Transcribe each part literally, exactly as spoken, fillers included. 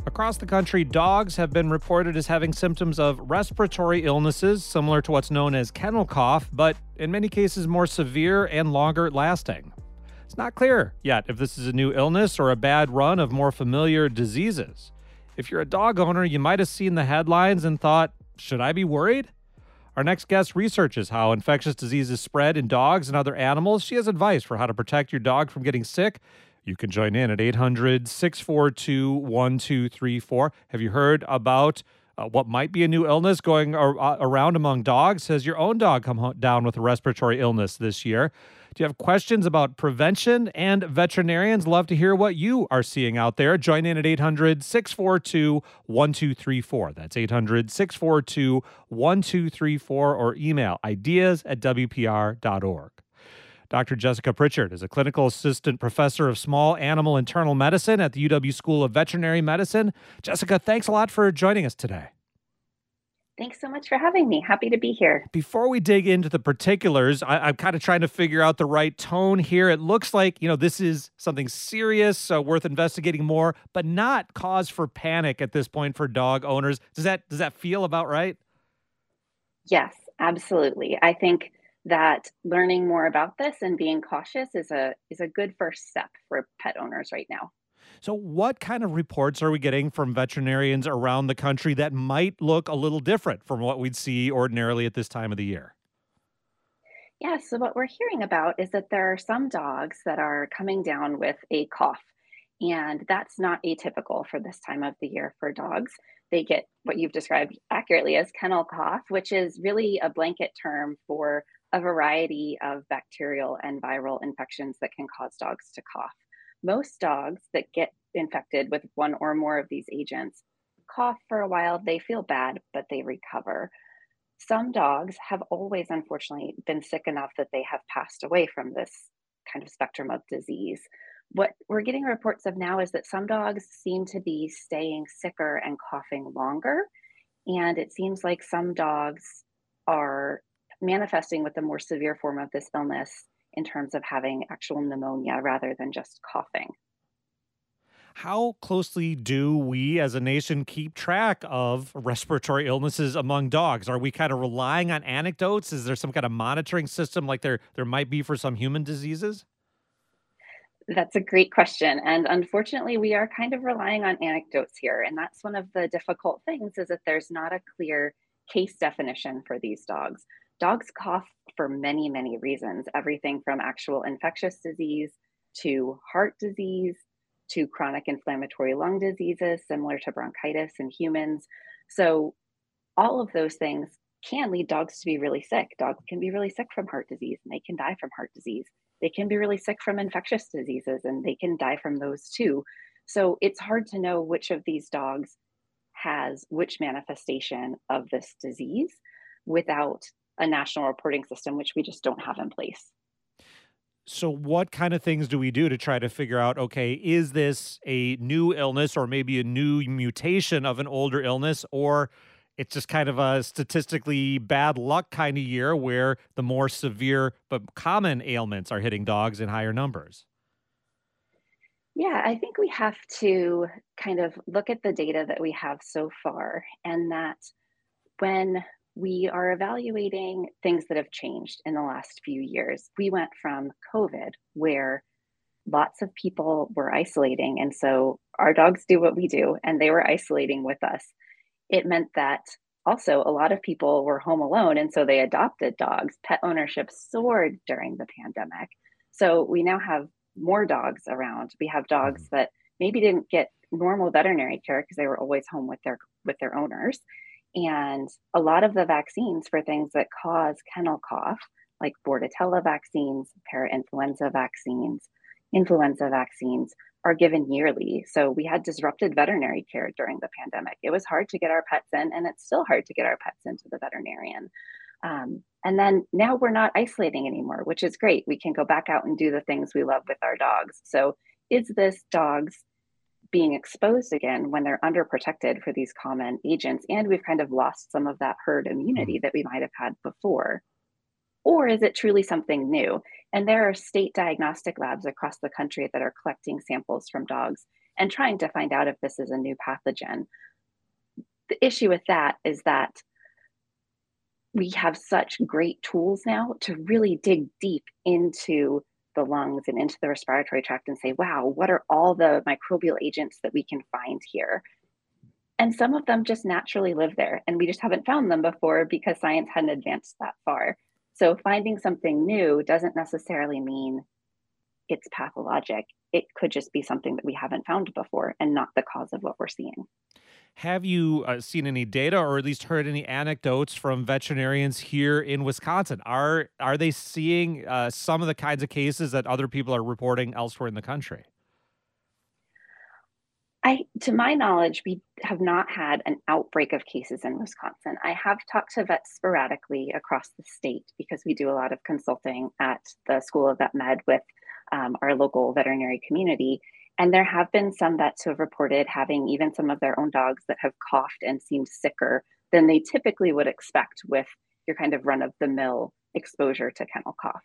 Across the country, dogs have been reported as having symptoms of respiratory illnesses similar to what's known as kennel cough, but in many cases more severe and longer lasting. It's not clear yet if this is a new illness or a bad run of more familiar diseases. If you're a dog owner, you might have seen the headlines and thought, should I be worried? Our next guest researches how infectious diseases spread in dogs and other animals. She has advice for how to protect your dog from getting sick. You can join in at eight hundred, six four two, one two three four. Have you heard about uh, what might be a new illness going ar- uh, around among dogs? Has your own dog come ho- down with a respiratory illness this year? Do you have questions about prevention? And veterinarians love to hear what you are seeing out there. Join in at eight hundred, six four two, one two three four. That's eight hundred, six four two, one two three four or email ideas at w p r dot org. Doctor Jessica Pritchard is a clinical assistant professor of small animal internal medicine at the U W School of Veterinary Medicine. Jessica, thanks a lot for joining us today. Thanks so much for having me. Happy to be here. Before we dig into the particulars, I, I'm kind of trying to figure out the right tone here. It looks like, you know, this is something serious, so worth investigating more, but not cause for panic at this point for dog owners. Does that does that feel about right? Yes, absolutely. I think that learning more about this and being cautious is a is a good first step for pet owners right now. So, what kind of reports are we getting from veterinarians around the country that might look a little different from what we'd see ordinarily at this time of the year? Yeah, so what we're hearing about is that there are some dogs that are coming down with a cough, and that's not atypical for this time of the year for dogs. They get what you've described accurately as kennel cough, which is really a blanket term for a variety of bacterial and viral infections that can cause dogs to cough. Most dogs that get infected with one or more of these agents cough for a while, they feel bad, but they recover. Some dogs have always, unfortunately, been sick enough that they have passed away from this kind of spectrum of disease. What we're getting reports of now is that some dogs seem to be staying sicker and coughing longer. And it seems like some dogs are manifesting with a more severe form of this illness in terms of having actual pneumonia rather than just coughing. How closely do we as a nation keep track of respiratory illnesses among dogs? Are we kind of relying on anecdotes? Is there some kind of monitoring system like there, there might be for some human diseases? That's a great question. And unfortunately, we are kind of relying on anecdotes here. And that's one of the difficult things is that there's not a clear case definition for these dogs. Dogs cough for many, many reasons, everything from actual infectious disease to heart disease to chronic inflammatory lung diseases, similar to bronchitis in humans. So all of those things can lead dogs to be really sick. Dogs can be really sick from heart disease and they can die from heart disease. They can be really sick from infectious diseases and they can die from those too. So it's hard to know which of these dogs has which manifestation of this disease without a national reporting system, which we just don't have in place. So, what kind of things do we do to try to figure out, okay, is this a new illness or maybe a new mutation of an older illness, or it's just kind of a statistically bad luck kind of year where the more severe but common ailments are hitting dogs in higher numbers? Yeah, I think we have to kind of look at the data that we have so far, and that when we are evaluating things that have changed in the last few years, we went from COVID, where lots of people were isolating. And so our dogs do what we do, and they were isolating with us. It meant that also a lot of people were home alone. And so they adopted dogs. Pet ownership soared during the pandemic. So we now have more dogs around. We have dogs Mhm. that maybe didn't get normal veterinary care because they were always home with their with their owners. And a lot of the vaccines for things that cause kennel cough, like Bordetella vaccines, parainfluenza vaccines, influenza vaccines, are given yearly. So we had disrupted veterinary care during the pandemic. It was hard to get our pets in, and it's still hard to get our pets into the veterinarian. Um, and then now we're not isolating anymore, which is great. We can go back out and do the things we love with our dogs. So is this dogs being exposed again when they're underprotected for these common agents? And we've kind of lost some of that herd immunity that we might have had before. Or is it truly something new? And there are state diagnostic labs across the country that are collecting samples from dogs and trying to find out if this is a new pathogen. The issue with that is that we have such great tools now to really dig deep into the lungs and into the respiratory tract and say, wow, what are all the microbial agents that we can find here? And some of them just naturally live there, and we just haven't found them before because science hadn't advanced that far. So finding something new doesn't necessarily mean it's pathologic. It could just be something that we haven't found before and not the cause of what we're seeing. Have you uh, seen any data or at least heard any anecdotes from veterinarians here in Wisconsin? Are are they seeing uh, some of the kinds of cases that other people are reporting elsewhere in the country? I, to my knowledge, we have not had an outbreak of cases in Wisconsin. I have talked to vets sporadically across the state because we do a lot of consulting at the School of Vet Med with um, our local veterinary community. And there have been some vets who have reported having even some of their own dogs that have coughed and seemed sicker than they typically would expect with your kind of run of the mill exposure to kennel cough.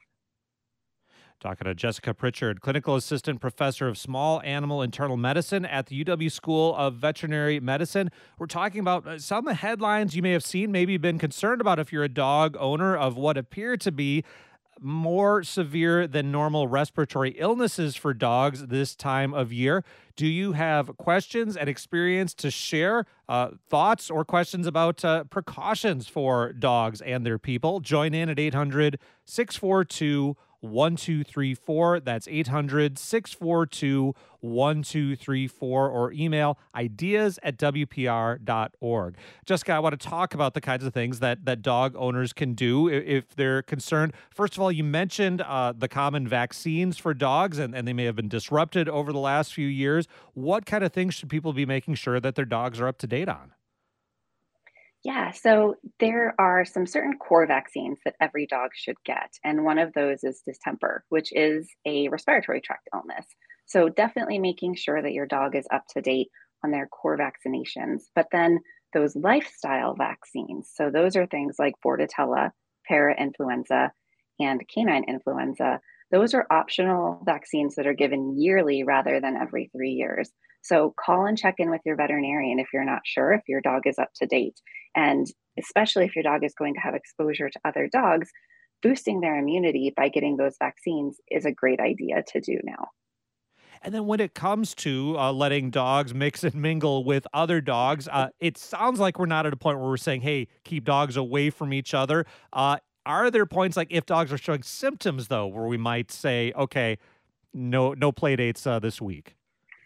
Talking to Jessica Pritchard, clinical assistant professor of small animal internal medicine at the U W School of Veterinary Medicine. We're talking about uh, some of the headlines you may have seen, maybe been concerned about if you're a dog owner, of what appear to be more severe than normal respiratory illnesses for dogs this time of year. Do you have questions and experience to share? Uh, thoughts or questions about uh, precautions for dogs and their people? Join in at eight hundred, six four two, one two three four. That's eight hundred, six four two, one two three four, or email ideas at w p r dot org. Jessica, I want to talk about the kinds of things that that dog owners can do i- if they're concerned. First of all, you mentioned uh, the common vaccines for dogs, and, and they may have been disrupted over the last few years. What kind of things should people be making sure that their dogs are up to date on? Yeah, so there are some certain core vaccines that every dog should get. And one of those is distemper, which is a respiratory tract illness. So definitely making sure that your dog is up to date on their core vaccinations. But then those lifestyle vaccines, so those are things like Bordetella, parainfluenza, and canine influenza. Those are optional vaccines that are given yearly rather than every three years. So call and check in with your veterinarian if you're not sure if your dog is up to date. And especially if your dog is going to have exposure to other dogs, boosting their immunity by getting those vaccines is a great idea to do now. And then when it comes to uh, letting dogs mix and mingle with other dogs, uh, it sounds like we're not at a point where we're saying, hey, keep dogs away from each other. Uh, are there points, like if dogs are showing symptoms, though, where we might say, okay, no, no play dates uh, this week?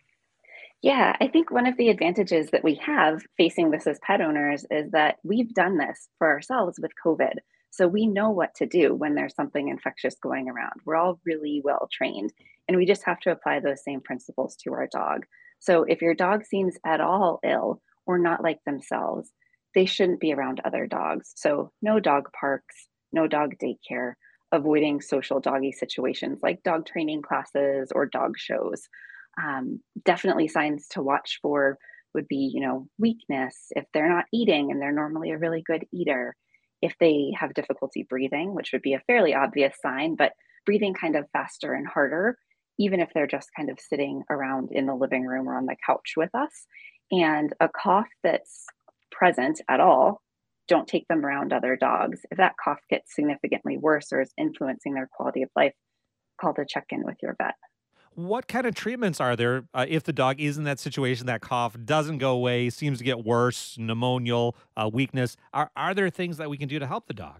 Yeah, I think one of the advantages that we have facing this as pet owners is that we've done this for ourselves with COVID. So we know what to do when there's something infectious going around. We're all really well trained, and we just have to apply those same principles to our dog. So if your dog seems at all ill or not like themselves, they shouldn't be around other dogs. So no dog parks, no dog daycare, avoiding social doggy situations like dog training classes or dog shows. Um, definitely signs to watch for would be, you know, weakness if they're not eating and they're normally a really good eater, if they have difficulty breathing, which would be a fairly obvious sign, but breathing kind of faster and harder, even if they're just kind of sitting around in the living room or on the couch with us, and a cough that's present at all. Don't take them around other dogs. If that cough gets significantly worse or is influencing their quality of life, call to check in with your vet. What kind of treatments are there uh, if the dog is in that situation, that cough doesn't go away, seems to get worse, pneumonial, uh, weakness? Are, are there things that we can do to help the dog?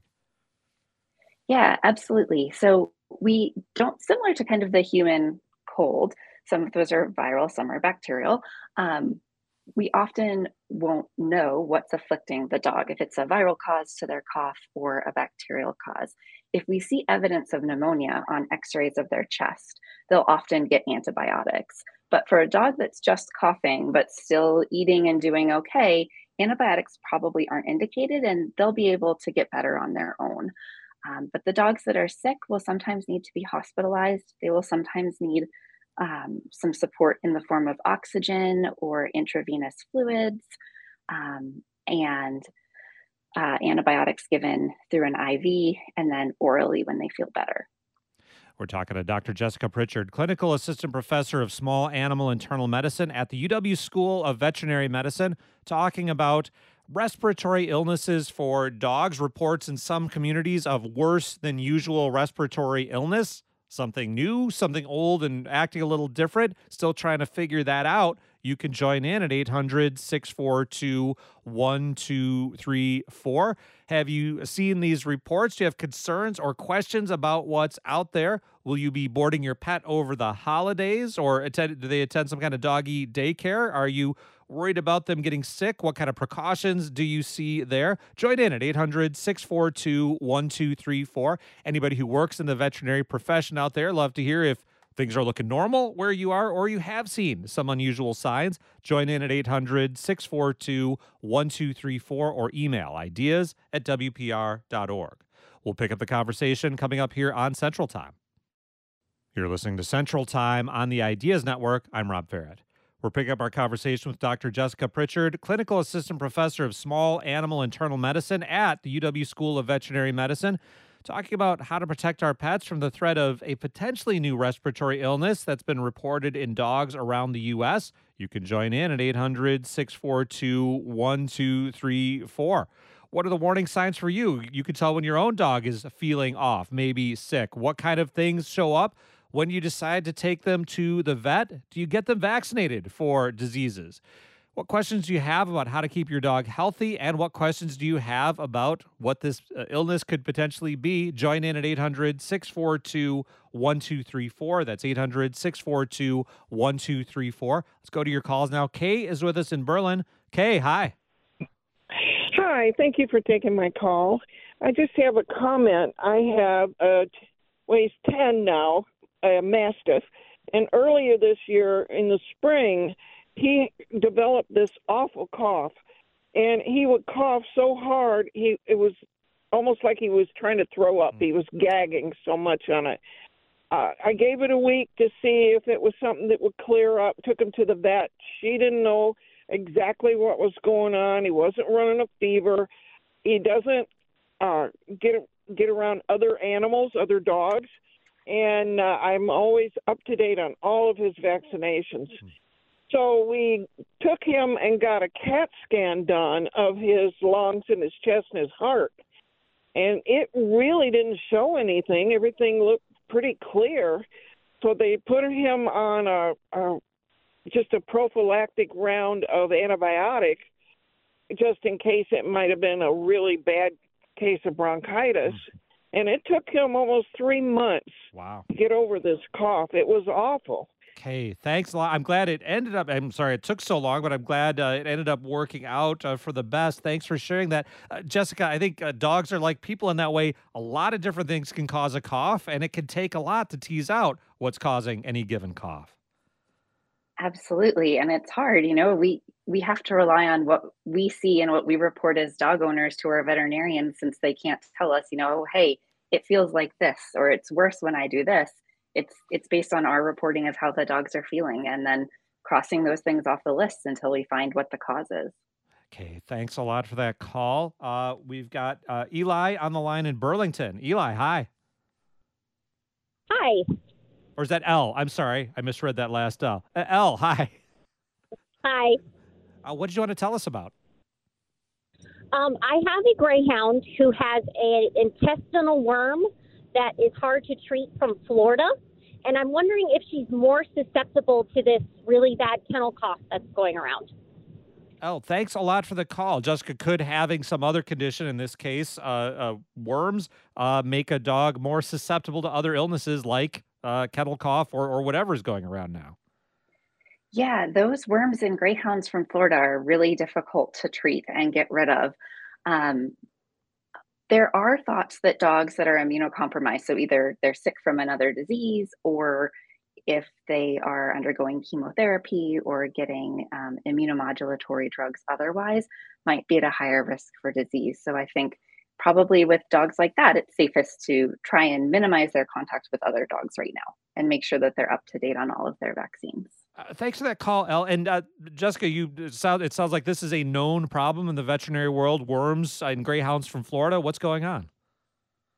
Yeah, absolutely. So we don't, similar to kind of the human cold, some of those are viral, some are bacterial. Um, we often won't know what's afflicting the dog, if it's a viral cause to their cough or a bacterial cause. If we see evidence of pneumonia on x rays of their chest, they'll often get antibiotics. But for a dog that's just coughing but still eating and doing okay, antibiotics probably aren't indicated and they'll be able to get better on their own. Um, but the dogs that are sick will sometimes need to be hospitalized. They will sometimes need um, some support in the form of oxygen or intravenous fluids, um, and uh, antibiotics given through an I V and then orally when they feel better. We're talking to Doctor Jessica Pritchard, clinical assistant professor of small animal internal medicine at the U W School of Veterinary Medicine, talking about respiratory illnesses for dogs. Reports in some communities of worse than usual respiratory illness. Something new, something old and acting a little different. Still trying to figure that out. You can join in at eight hundred, six four two, one two three four. Have you seen these reports? Do you have concerns or questions about what's out there? Will you be boarding your pet over the holidays, or attend, do they attend some kind of doggy daycare? Are you worried about them getting sick? What kind of precautions do you see there? Join in at eight hundred, six four two, one two three four. Anybody who works in the veterinary profession out there, love to hear if things are looking normal where you are, or you have seen some unusual signs. Join in at eight hundred, six four two, one two three four or email ideas at W P R dot org. We'll pick up the conversation coming up here on Central Time. You're listening to Central Time on the Ideas Network. I'm Rob Farrett. We're picking up our conversation with Doctor Jessica Pritchard, clinical assistant professor of small animal internal medicine at the U W School of Veterinary Medicine, talking about how to protect our pets from the threat of a potentially new respiratory illness that's been reported in dogs around the U S. You can join in at eight hundred, six four two, one two three four. What are the warning signs for you? You can tell when your own dog is feeling off, maybe sick. What kind of things show up when you decide to take them to the vet? Do you get them vaccinated for diseases? What questions do you have about how to keep your dog healthy? And what questions do you have about what this uh, illness could potentially be? Join in at eight hundred, six four two, one two three four. That's eight hundred, six four two, one two three four. Let's go to your calls now. Kay is with us in Berlin. Kay, hi. Hi, thank you for taking my call. I just have a comment. I have a weighs ten now, a Mastiff, and earlier this year in the spring, he developed this awful cough, and he would cough so hard, he it was almost like he was trying to throw up. He was gagging so much on it. Uh, I gave it a week to see if it was something that would clear up, took him to the vet. She didn't know exactly what was going on. He wasn't running a fever. He doesn't uh, get get around other animals, other dogs, and uh, I'm always up to date on all of his vaccinations. So we took him and got a CAT scan done of his lungs and his chest and his heart. And it really didn't show anything. Everything looked pretty clear. So they put him on a, a just a prophylactic round of antibiotic just in case it might have been a really bad case of bronchitis. And it took him almost three months Wow. to get over this cough. It was awful. Okay, thanks a lot. I'm glad it ended up, I'm sorry it took so long, but I'm glad uh, it ended up working out uh, for the best. Thanks for sharing that. Uh, Jessica, I think uh, dogs are like people in that way. A lot of different things can cause a cough, and it can take a lot to tease out what's causing any given cough. Absolutely. And it's hard, you know, we we have to rely on what we see and what we report as dog owners to our veterinarians, since they can't tell us, you know, hey, it feels like this, or it's worse when I do this. It's it's based on our reporting of how the dogs are feeling, and then crossing those things off the list until we find what the cause is. Okay, thanks a lot for that call. Uh, we've got uh, Eli on the line in Burlington. Eli, hi. Hi. Or is that L? I'm sorry, I misread that last L. Uh, L, hi. Hi. Uh, what did you want to tell us about? Um, I have a greyhound who has an intestinal worm that is hard to treat from Florida. And I'm wondering if she's more susceptible to this really bad kennel cough that's going around. Oh, thanks a lot for the call. Jessica, could having some other condition, in this case, uh, uh, worms, uh, make a dog more susceptible to other illnesses like uh, kennel cough or, or whatever is going around now? Yeah, those worms in greyhounds from Florida are really difficult to treat and get rid of. Um, there are thoughts that dogs that are immunocompromised, so either they're sick from another disease, or if they are undergoing chemotherapy or getting um, immunomodulatory drugs otherwise, might be at a higher risk for disease. So I think probably with dogs like that, it's safest to try and minimize their contact with other dogs right now and make sure that they're up to date on all of their vaccines. Uh, thanks for that call, El. And uh, Jessica, you it sound it sounds like this is a known problem in the veterinary world. Worms and greyhounds from Florida. What's going on?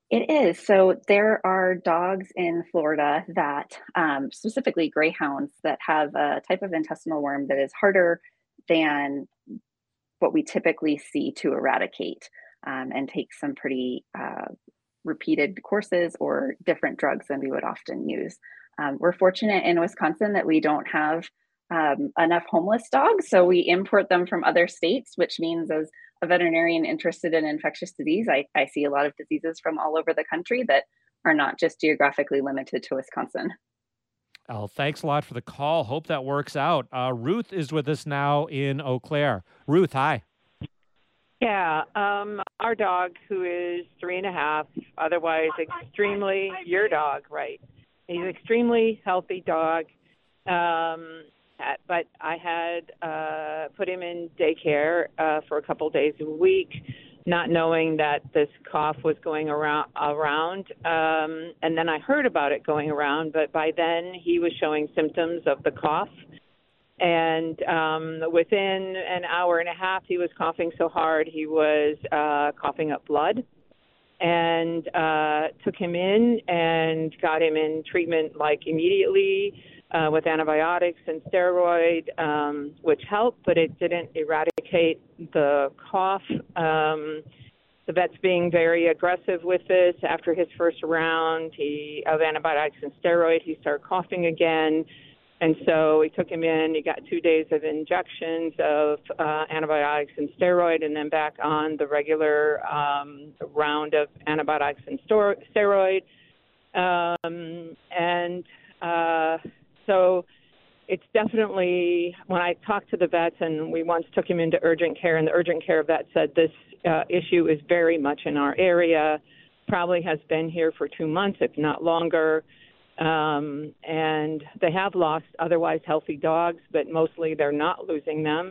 It is. So there are dogs in Florida that, um, specifically greyhounds, that have a type of intestinal worm that is harder than what we typically see to eradicate, um, and takes some pretty uh, repeated courses or different drugs than we would often use. Um, we're fortunate in Wisconsin that we don't have um, enough homeless dogs, so we import them from other states, which means as a veterinarian interested in infectious disease, I, I see a lot of diseases from all over the country that are not just geographically limited to Wisconsin. Oh, thanks a lot for the call. Hope that works out. Uh, Ruth is with us now in Eau Claire. Ruth, hi. Yeah, um, our dog, who is three and a half, otherwise extremely, your dog, right? He's an extremely healthy dog, um, at- but I had uh, put him in daycare uh, for a couple days a week, not knowing that this cough was going around. around. Um, and then I heard about it going around, but by then he was showing symptoms of the cough. And um, within an hour and a half, he was coughing so hard he was uh, coughing up blood. And uh, took him in and got him in treatment like immediately uh, with antibiotics and steroid, um, which helped, but it didn't eradicate the cough. Um, the vet's being very aggressive with this. After his first round he, of antibiotics and steroid, he started coughing again. And so we took him in. He got two days of injections of uh, antibiotics and steroid, and then back on the regular um, round of antibiotics and stor- steroid. Um, and uh, so it's definitely, when I talked to the vets, and we once took him into urgent care, and the urgent care vet said this uh, issue is very much in our area, probably has been here for two months, if not longer. Um, and they have lost otherwise healthy dogs, but mostly they're not losing them.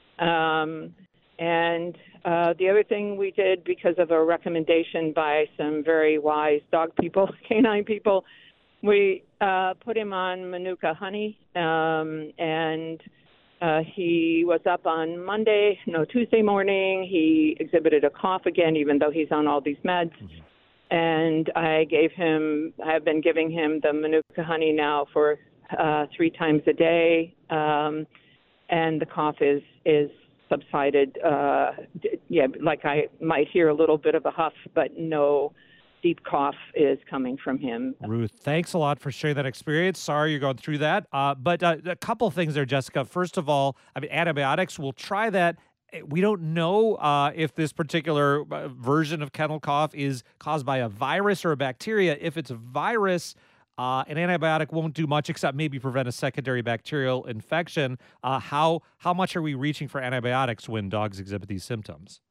Um, and uh, the other thing we did, because of a recommendation by some very wise dog people, canine people, we uh, put him on Manuka honey, um, and uh, he was up on Monday, no, Tuesday morning. He exhibited a cough again, even though he's on all these meds. Mm-hmm. And I gave him, I have been giving him the Manuka honey now for uh, three times a day. Um, and the cough is, is subsided. Uh, yeah, like I might hear a little bit of a huff, but no deep cough is coming from him. Ruth, thanks a lot for sharing that experience. Sorry you're going through that. Uh, but uh, a couple of things there, Jessica. First of all, I mean, antibiotics, we'll try that. We don't know uh, if this particular uh, version of kennel cough is caused by a virus or a bacteria. If it's a virus, uh, an antibiotic won't do much except maybe prevent a secondary bacterial infection. Uh, how how much are we reaching for antibiotics when dogs exhibit these symptoms?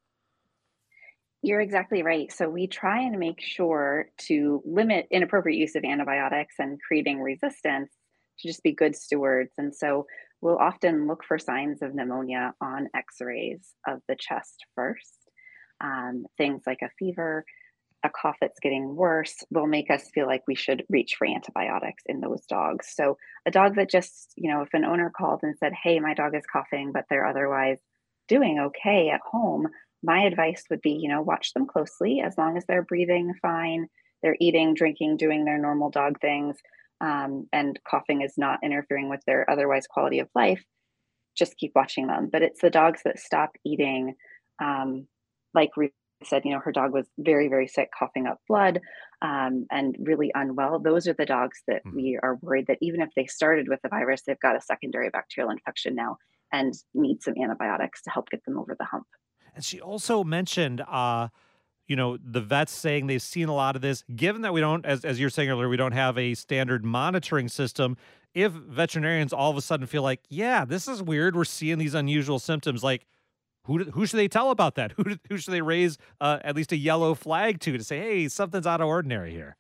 You're exactly right. So we try and make sure to limit inappropriate use of antibiotics and creating resistance, to just be good stewards. And so we'll often look for signs of pneumonia on x-rays of the chest first. Um, things like a fever, a cough that's getting worse will make us feel like we should reach for antibiotics in those dogs. So a dog that just, you know, if an owner called and said, hey, my dog is coughing, but they're otherwise doing okay at home, my advice would be, you know, watch them closely. As long as they're breathing fine, they're eating, drinking, doing their normal dog things, um, and coughing is not interfering with their otherwise quality of life, just keep watching them. But it's the dogs that stop eating, um, like we said, you know, her dog was very, very sick, coughing up blood, um, and really unwell. Those are the dogs that Mhm. we are worried that even if they started with the virus, they've got a secondary bacterial infection now and need some antibiotics to help get them over the hump. And she also mentioned, uh, you know, the vets saying they've seen a lot of this. Given that we don't, as, as you're saying earlier, we don't have a standard monitoring system, if veterinarians all of a sudden feel like, yeah, this is weird, we're seeing these unusual symptoms, like, who, who should they tell about that? Who, who should they raise uh, at least a yellow flag to to say, hey, something's out of ordinary here?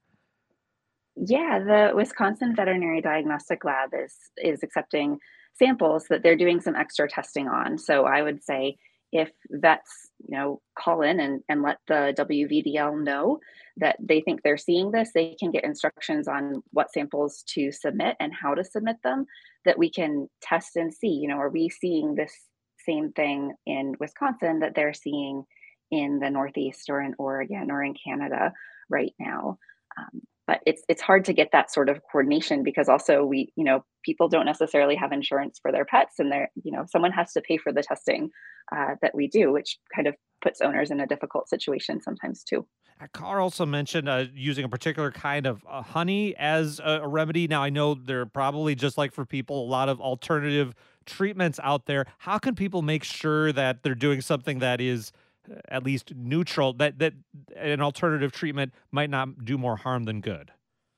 Yeah, the Wisconsin Veterinary Diagnostic Lab is is accepting samples that they're doing some extra testing on. So I would say if vets, you know, call in and, and let the W V D L know that they think they're seeing this, they can get instructions on what samples to submit and how to submit them, that we can test and see, you know, are we seeing this same thing in Wisconsin that they're seeing in the Northeast or in Oregon or in Canada? right now. Um, but it's it's hard to get that sort of coordination because also we, you know, people don't necessarily have insurance for their pets, and they're, you know, someone has to pay for the testing uh, that we do, which kind of puts owners in a difficult situation sometimes too. Uh, Carr also mentioned uh, using a particular kind of uh, honey as a, a remedy. Now, I know there are probably, just like for people, a lot of alternative treatments out there. How can people make sure that they're doing something that is uh, at least neutral, that, that an alternative treatment might not do more harm than good?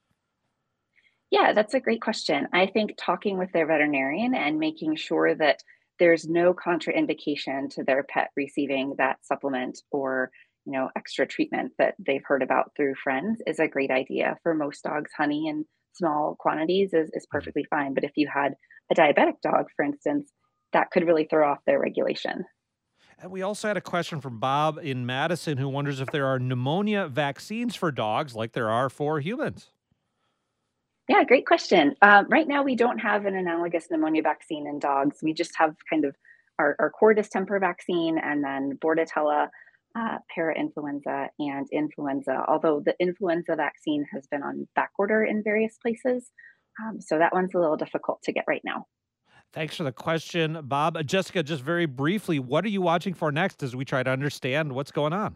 Yeah, that's a great question. I think talking with their veterinarian and making sure that there's no contraindication to their pet receiving that supplement or, you know, extra treatment that they've heard about through friends is a great idea. For most dogs, honey in small quantities is, is Mhm. perfectly fine. But if you had a diabetic dog, for instance, that could really throw off their regulation. And we also had a question from Bob in Madison who wonders if there are pneumonia vaccines for dogs like there are for humans. Yeah, great question. Um, right now, we don't have an analogous pneumonia vaccine in dogs. We just have kind of our, our core distemper vaccine and then Bordetella, uh, parainfluenza, and influenza. Although the influenza vaccine has been on back order in various places. Um, so that one's a little difficult to get right now. Thanks for the question, Bob. Uh, Jessica, just very briefly, what are you watching for next as we try to understand what's going on?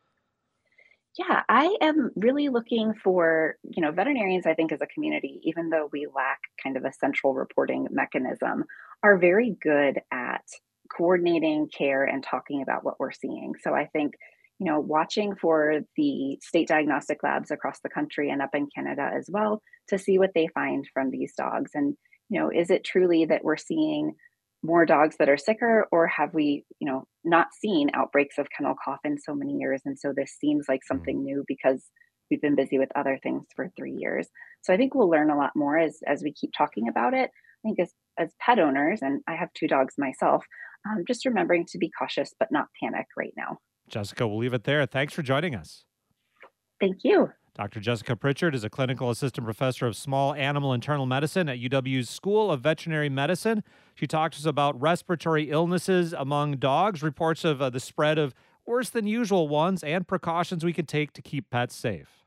Yeah, I am really looking for, you know, veterinarians, I think as a community, even though we lack kind of a central reporting mechanism, are very good at coordinating care and talking about what we're seeing. So I think, you know, watching for the state diagnostic labs across the country and up in Canada as well to see what they find from these dogs. And, you know, is it truly that we're seeing more dogs that are sicker, or have we, you know, not seen outbreaks of kennel cough in so many years, and so this seems like Mm. something new because we've been busy with other things for three years. So I think we'll learn a lot more as as we keep talking about it. I think as as pet owners, and I have two dogs myself, um, just remembering to be cautious but not panic right now. Jessica, we'll leave it there. Thanks for joining us. Thank you. Doctor Jessica Pritchard is a clinical assistant professor of small animal internal medicine at U W's School of Veterinary Medicine. She talks to us about respiratory illnesses among dogs, reports of uh, the spread of worse than usual ones, and precautions we can take to keep pets safe.